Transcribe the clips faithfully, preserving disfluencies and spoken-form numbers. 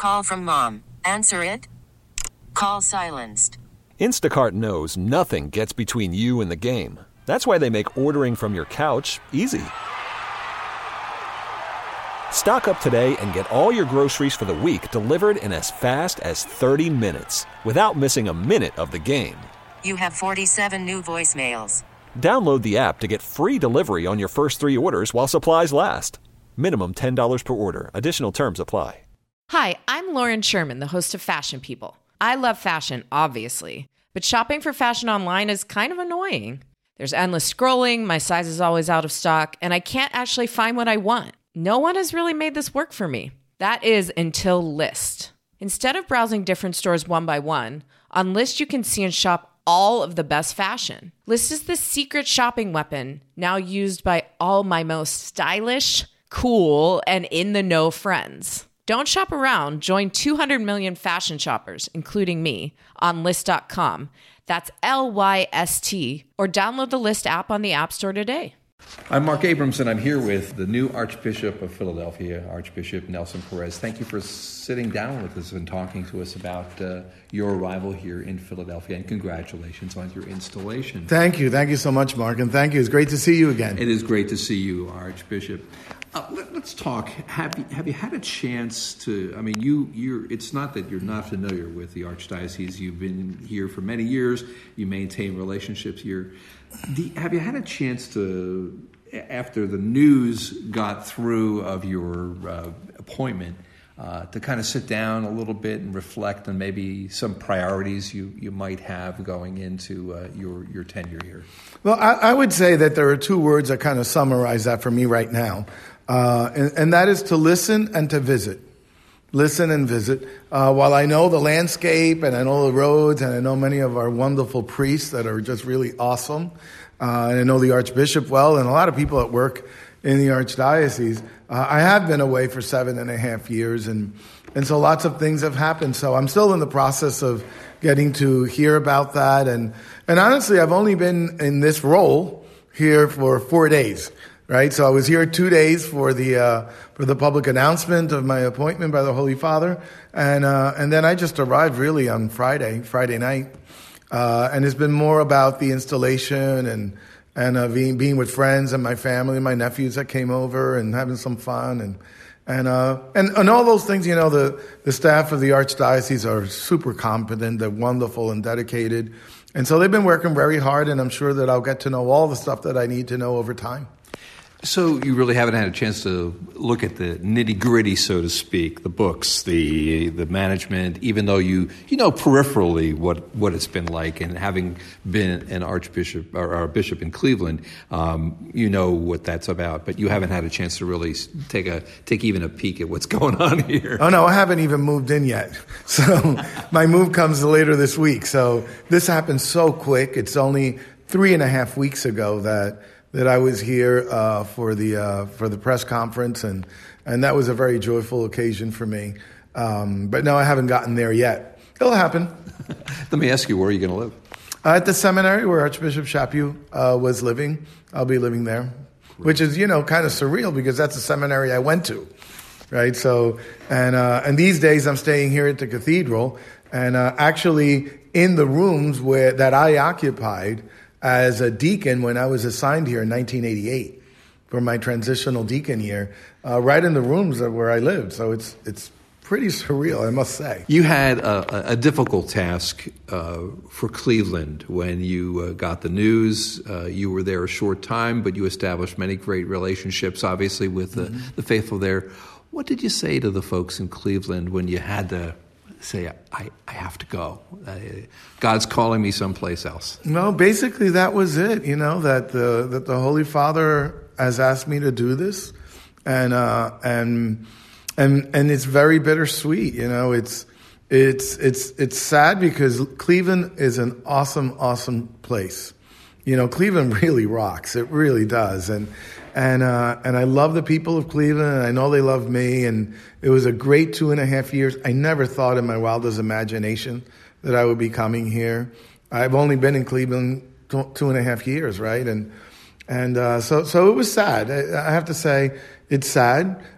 Call from mom. Answer it. Call silenced. Instacart knows nothing gets between you and the game. That's why they make ordering from your couch easy. Stock up today and get all your groceries for the week delivered in as fast as thirty minutes without missing a minute of the game. You have forty-seven new voicemails. Download the app to get free delivery on your first three orders while supplies last. Minimum ten dollars per order. Additional terms apply. Hi, I'm Lauren Sherman, the host of Fashion People. I love fashion, obviously, but shopping for fashion online is kind of annoying. There's endless scrolling, my size is always out of stock, and I can't actually find what I want. No one has really made this work for me. That is until Lyst. Instead of browsing different stores one by one, on Lyst you can see and shop all of the best fashion. Lyst is the secret shopping weapon now used by all my most stylish, cool, and in-the-know friends. Don't shop around. Join two hundred million fashion shoppers, including me, on Lyst dot com. That's L Y S T, or download the Lyst app on the App Store today. I'm Mark Abramson. I'm here with the new Archbishop of Philadelphia, Archbishop Nelson Perez. Thank you for sitting down with us and talking to us about uh, your arrival here in Philadelphia, and congratulations on your installation. Thank you. Thank you so much, Mark, and thank you. It's great to see you again. It is great to see you, Archbishop. Uh, let, let's talk. Have you have you had a chance to? I mean, you you're. It's not that you're not familiar with the Archdiocese. You've been here for many years. You maintain relationships here. The, have you had a chance to, after the news got through of your uh, appointment, uh, to kind of sit down a little bit and reflect on maybe some priorities you, you might have going into uh, your your tenure here? Well, I, I would say that there are two words that kind of summarize that for me right now. Uh, and, and that is to listen and to visit. Listen and visit. Uh, while I know the landscape and I know the roads and I know many of our wonderful priests that are just really awesome, uh, and I know the Archbishop well and a lot of people that work in the Archdiocese, uh, I have been away for seven and a half years and, and so lots of things have happened. So I'm still in the process of getting to hear about that. And, and honestly, I've only been in this role here for four days. Right, so I was here two days for the uh, for the public announcement of my appointment by the Holy Father, and uh, and then I just arrived really on Friday, Friday night, uh, and it's been more about the installation and and uh, being being with friends and my family, my nephews that came over, and having some fun and and uh, and and all those things. You know, the the staff of the Archdiocese are super competent, they're wonderful and dedicated, and so they've been working very hard, and I'm sure that I'll get to know all the stuff that I need to know over time. So you really haven't had a chance to look at the nitty-gritty, so to speak, the books, the the management, even though you you know peripherally what, what it's been like, and having been an archbishop or, or a bishop in Cleveland, um, you know what that's about. But you haven't had a chance to really take a take even a peek at what's going on here. Oh no, I haven't even moved in yet. So my move comes later this week. So this happened so quick. It's only three and a half weeks ago that. that I was here uh, for the uh, for the press conference, and and that was a very joyful occasion for me. Um, but no, I haven't gotten there yet. It'll happen. Let me ask you, where are you going to live? Uh, at the seminary where Archbishop Chaput uh, was living. I'll be living there, Great. Which is, you know, kind of surreal because that's the seminary I went to, right? So, and uh, and these days I'm staying here at the cathedral, and uh, actually in the rooms where that I occupied as a deacon when I was assigned here in nineteen eighty-eight for my transitional deacon year, uh, right in the rooms where I lived. So it's it's pretty surreal, I must say. You had a, a difficult task uh, for Cleveland when you uh, got the news. Uh, you were there a short time, but you established many great relationships, obviously, with the, mm-hmm. the faithful there. What did you say to the folks in Cleveland when you had to say, I, I have to go. Uh, God's calling me someplace else? No, basically that was it, you know, that the that the Holy Father has asked me to do this. And uh, and and and it's very bittersweet, you know. It's it's it's it's sad because Cleveland is an awesome, awesome place. You know, Cleveland really rocks. It really does. And And uh, and I love the people of Cleveland, and I know they love me, and it was a great two and a half years. I never thought in my wildest imagination that I would be coming here. I've only been in Cleveland two, two and a half years, right? And and uh, so so it was sad. I, I have to say it's sad.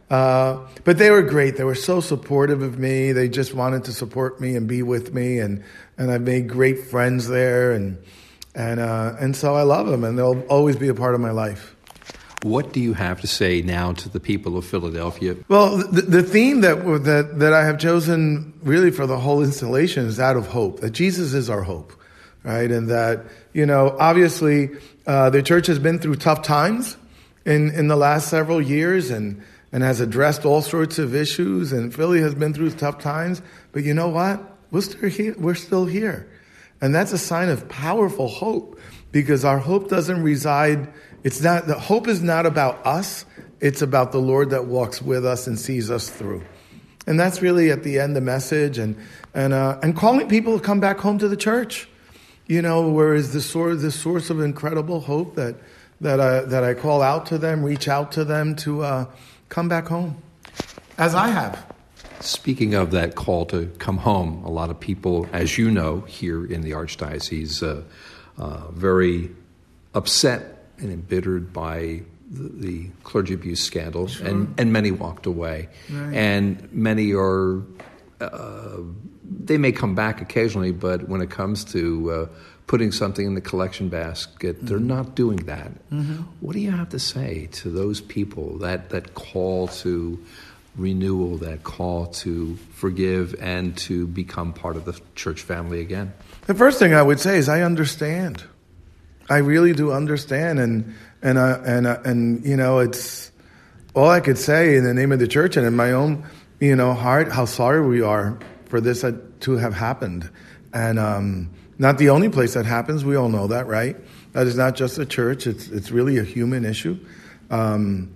Uh, but they were great. They were so supportive of me. They just wanted to support me and be with me. And, and I've made great friends there. And, and, uh, and so I love them, and they'll always be a part of my life. What do you have to say now to the people of Philadelphia? Well, the, the theme that, that, that I have chosen really for the whole installation is that of hope, that Jesus is our hope, right? And that, you know, obviously uh, the church has been through tough times in, in the last several years, and and has addressed all sorts of issues, and Philly has been through tough times. But you know what? We're still here. We're still here. And that's a sign of powerful hope, because our hope doesn't reside, it's not, the hope is not about us, it's about the Lord that walks with us and sees us through. And that's really at the end the message, and and uh, and calling people to come back home to the church. You know, where is the source, the source of incredible hope that that I, that I call out to them, reach out to them to uh, come back home, as I have. Speaking of that call to come home, a lot of people, as you know, here in the Archdiocese, uh, uh, very upset and embittered by the, the clergy abuse scandal, sure. and, and many walked away. Right. And many are, uh, they may come back occasionally, but when it comes to uh, putting something in the collection basket, mm-hmm. they're not doing that. Mm-hmm. What do you have to say to those people, that, that call to renewal, that call to forgive and to become part of the church family again? The first thing I would say is I understand. I really do understand, and and uh, and uh, and you know, it's all I could say in the name of the church and in my own, you know, heart, how sorry we are for this uh, to have happened. And um, not the only place that happens. We all know that, right? That is not just a church. It's it's really a human issue. Um,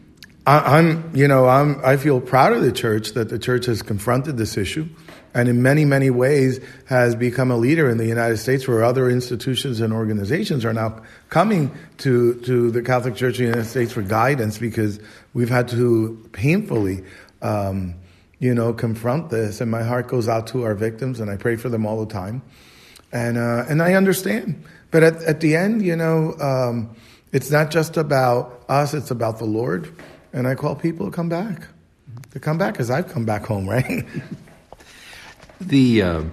I, I'm, you know, I'm. I feel proud of the church that the church has confronted this issue, and in many, many ways has become a leader in the United States, where other institutions and organizations are now coming to to the Catholic Church in the United States for guidance, because we've had to painfully, um, you know, confront this. And my heart goes out to our victims, and I pray for them all the time. And uh, and I understand, but at at the end, you know, um, it's not just about us; it's about the Lord. And I call people to come back, to come back, as I've come back home, right? the uh,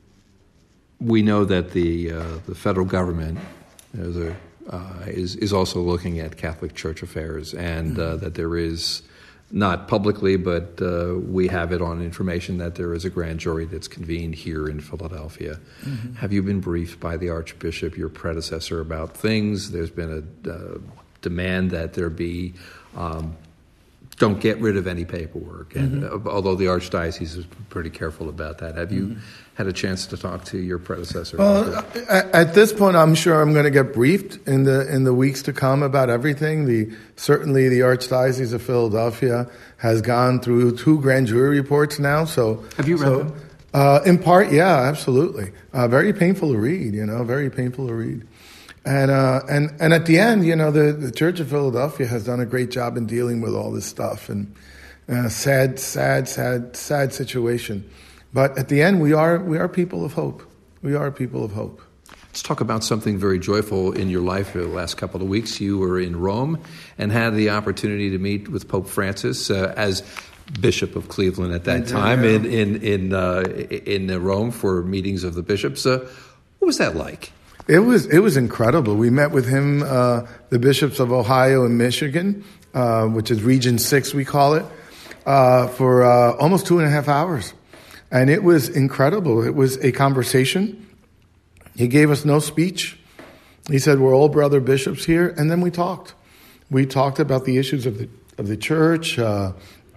we know that the uh, the federal government is, a, uh, is is also looking at Catholic Church affairs, and mm-hmm. uh, that there is, not publicly, but uh, we have it on information that there is a grand jury that's convened here in Philadelphia. Mm-hmm. Have you been briefed by the Archbishop, your predecessor, about things? There's been a uh, demand that there be, um, don't get rid of any paperwork. And mm-hmm. uh, although the Archdiocese is pretty careful about that, have you mm-hmm. had a chance to talk to your predecessor? Well, at this point, I'm sure I'm going to get briefed in the in the weeks to come about everything. The certainly the Archdiocese of Philadelphia has gone through two grand jury reports now. So have you read so, them? Uh, in part, yeah, absolutely. Uh, very painful to read. You know, very painful to read. And uh, and and at the end, you know, the, the Church of Philadelphia has done a great job in dealing with all this stuff, and uh, sad, sad, sad, sad situation. But at the end, we are we are people of hope. We are people of hope. Let's talk about something very joyful in your life. The last couple of weeks, you were in Rome and had the opportunity to meet with Pope Francis uh, as Bishop of Cleveland at that time yeah. in in in uh, in Rome for meetings of the bishops. Uh, what was that like? It was it was incredible. We met with him, uh, the bishops of Ohio and Michigan, uh, which is Region Six, we call it, uh, for uh, almost two and a half hours, and it was incredible. It was a conversation. He gave us no speech. He said, "We're all brother bishops here," and then we talked. We talked about the issues of the of the church, uh,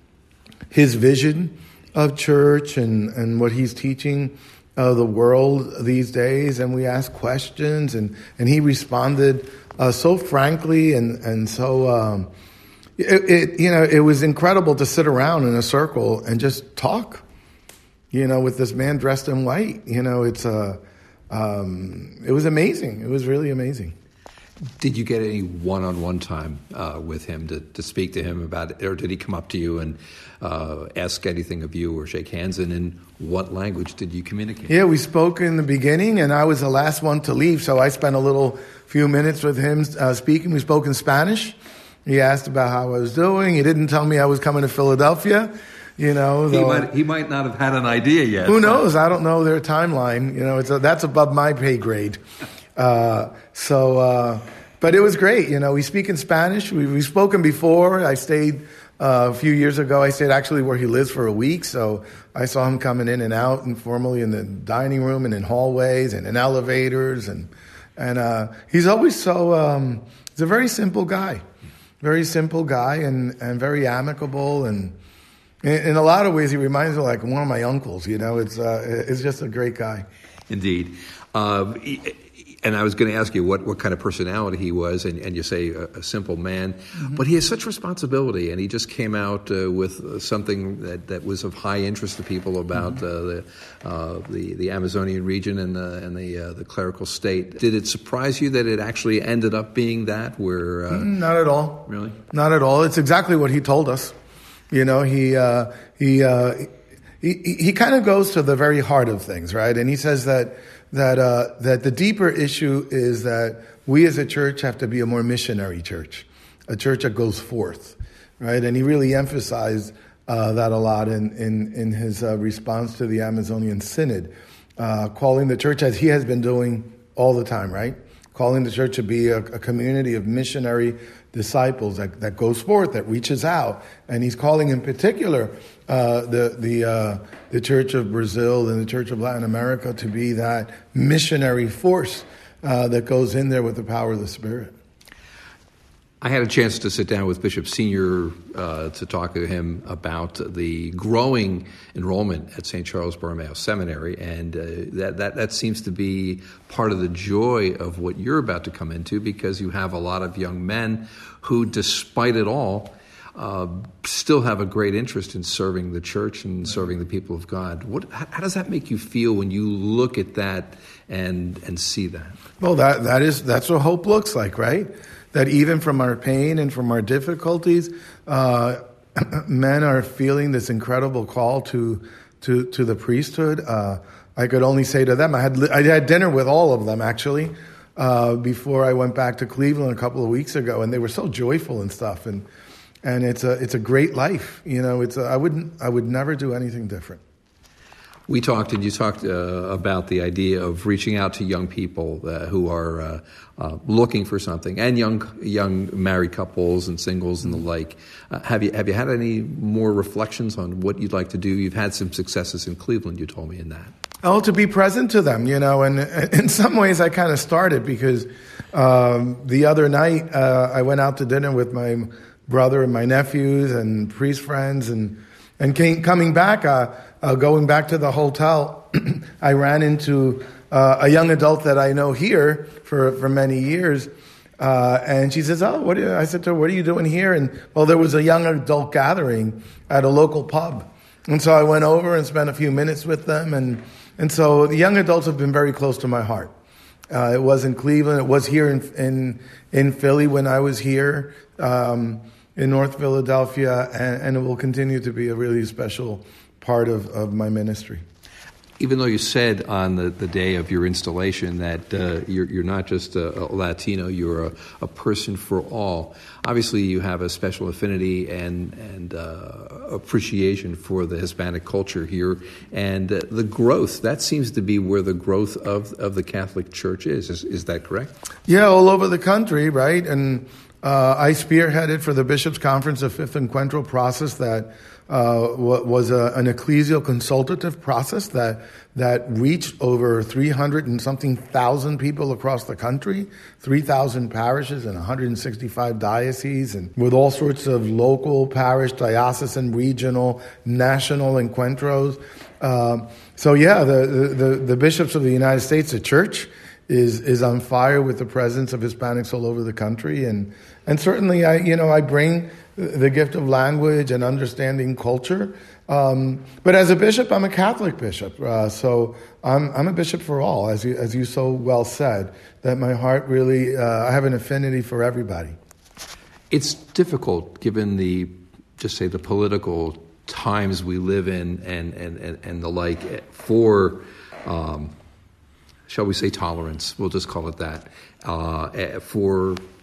his vision of church, and and what he's teaching Uh, the world these days, and we asked questions, and, and he responded uh, so frankly and and so um, it, it you know it was incredible to sit around in a circle and just talk, you know, with this man dressed in white. You know, it's a uh, um, it was amazing. It was really amazing. Did you get any one-on-one time uh, with him to, to speak to him about it, or did he come up to you and uh, ask anything of you or shake hands? And in what language did you communicate? Yeah, we spoke in the beginning, and I was the last one to leave, so I spent a little few minutes with him uh, speaking. We spoke in Spanish, He asked about how I was doing. He didn't tell me I was coming to Philadelphia. You know, he might he might not have had an idea yet. Who knows? I don't know their timeline. You know, it's a, that's above my pay grade. Uh, so, uh, but it was great. You know, we speak in Spanish. We, we've spoken before. I stayed uh, a few years ago. I stayed actually where he lives for a week. So I saw him coming in and out informally in the dining room and in hallways and in elevators. And and uh, he's always so. Um, he's a very simple guy, very simple guy, and and very amicable and. In a lot of ways, he reminds me of like one of my uncles. You know, it's uh, it's just a great guy. Indeed. Uh, and I was going to ask you what, what kind of personality he was, and, and you say a, a simple man, mm-hmm. but he has such responsibility, and he just came out uh, with something that, that was of high interest to people about mm-hmm. uh, the, uh, the the Amazonian region and the and the uh, the clerical state. Did it surprise you that it actually ended up being that? Where uh, not at all. Really, not at all. It's exactly what he told us. You know, he uh, he uh, he he kind of goes to the very heart of things, right? And he says that that uh, that the deeper issue is that we as a church have to be a more missionary church, a church that goes forth, right? And he really emphasized uh, that a lot in in in his uh, response to the Amazonian Synod, uh, calling the church, as he has been doing all the time, right? Calling the church to be a, a community of missionary disciples that, that goes forth, that reaches out, and he's calling in particular uh, the the uh, the Church of Brazil and the Church of Latin America to be that missionary force uh, that goes in there with the power of the Spirit. I had a chance to sit down with Bishop Senior uh, to talk to him about the growing enrollment at Saint Charles Borromeo Seminary, and uh, that, that that seems to be part of the joy of what you're about to come into, because you have a lot of young men who, despite it all, uh, still have a great interest in serving the church and serving the people of God. What, how, how does that make you feel when you look at that and and see that? Well, that that is that's what hope looks like, right? That even from our pain and from our difficulties, uh, men are feeling this incredible call to to to the priesthood. Uh, I could only say to them, I had I had dinner with all of them actually uh, before I went back to Cleveland a couple of weeks ago, and they were so joyful and stuff. And and it's a it's a great life, you know. It's a, I wouldn't I would never do anything different. We talked, and you talked uh, about the idea of reaching out to young people uh, who are uh, uh, looking for something, and young young married couples and singles and the like. Uh, have you have you had any more reflections on what you'd like to do? You've had some successes in Cleveland, you told me, in that. Oh, to be present to them, you know, and in some ways I kind of started because um, the other night uh, I went out to dinner with my brother and my nephews and priest friends, and and came, coming back. Uh, Uh, going back to the hotel, I ran into uh, a young adult that I know here for, for many years. Uh, and she says, oh, what are you, I said to her, what are you doing here? And, well, there was a young adult gathering at a local pub. And so I went over and spent a few minutes with them. And, and so the young adults have been very close to my heart. Uh, it was in Cleveland. It was here in, in, in Philly when I was here, um, in North Philadelphia. And, and it will continue to be a really special part of, of my ministry. Even though you said on the, the day of your installation that uh, you're, you're not just a, a Latino, you're a, a person for all. Obviously, you have a special affinity and and uh, appreciation for the Hispanic culture here, and uh, the growth. That seems to be where the growth of of the Catholic Church is. Is, is that correct? Yeah, all over the country, right? And uh, I spearheaded for the Bishops' Conference a fifth Encuentro process that Uh, was a, an ecclesial consultative process that that reached over three hundred and something thousand people across the country, three thousand parishes and one hundred sixty-five dioceses, and with all sorts of local, parish, diocesan, regional, national encuentros. Uh, so yeah, the, the the bishops of the United States, the Church, is is on fire with the presence of Hispanics all over the country, and and certainly I you know I bring the gift of language and understanding culture. Um, but as a bishop, I'm a Catholic bishop. Uh, so I'm, I'm a bishop for all, as you, as you so well said, that my heart really, uh, I have an affinity for everybody. It's difficult given the, just say, the political times we live in and, and, and, and the like for, um, shall we say, tolerance, we'll just call it that, uh, for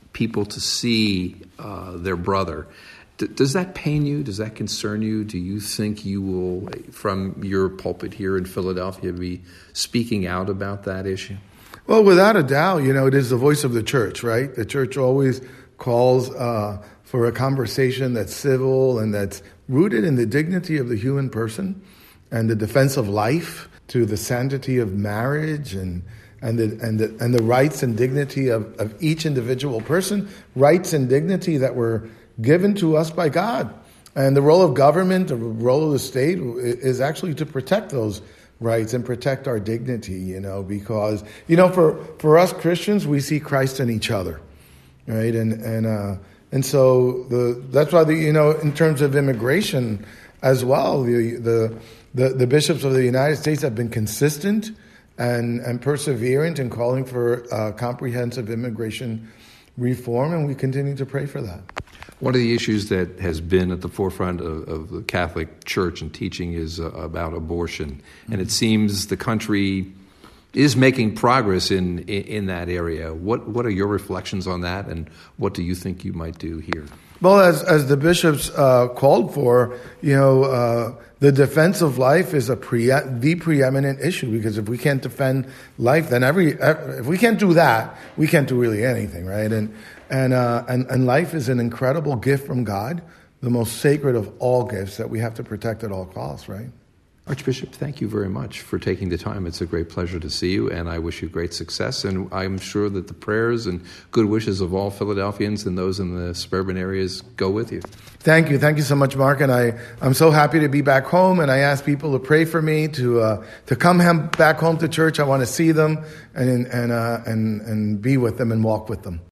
people to see uh, their brother. D- does that pain you? Does that concern you? Do you think you will, from your pulpit here in Philadelphia, be speaking out about that issue? Well, without a doubt, you know, it is the voice of the church, right? The church always calls uh, for a conversation that's civil and that's rooted in the dignity of the human person and the defense of life, to the sanctity of marriage and and the and the and the rights and dignity of, of each individual person, rights and dignity that were given to us by God. And the role of government, the role of the state is actually to protect those rights and protect our dignity, you know, because, you know, for, for us Christians, we see Christ in each other, right? And and uh, and so the that's why, the, you know, in terms of immigration as well, the the the, the bishops of the United States have been consistent and, and perseverant in calling for uh, comprehensive immigration reform, and we continue to pray for that. One of the issues that has been at the forefront of, of the Catholic Church and teaching is uh, about abortion. Mm-hmm. And it seems the country is making progress in, in, in that area. What what are your reflections on that, and what do you think you might do here? Well, as as the bishops uh, called for, you know, uh, the defense of life is a pre- the preeminent issue, because if we can't defend life, then every if we can't do that, we can't do really anything, right? And and uh, and and life is an incredible gift from God, the most sacred of all gifts that we have to protect at all costs, right? Archbishop, thank you very much for taking the time. It's a great pleasure to see you, and I wish you great success. And I'm sure that the prayers and good wishes of all Philadelphians and those in the suburban areas go with you. Thank you. Thank you so much, Mark. And I, I'm so happy to be back home, and I ask people to pray for me to uh, to come hem- back home to church. I want to see them and and uh, and and be with them and walk with them.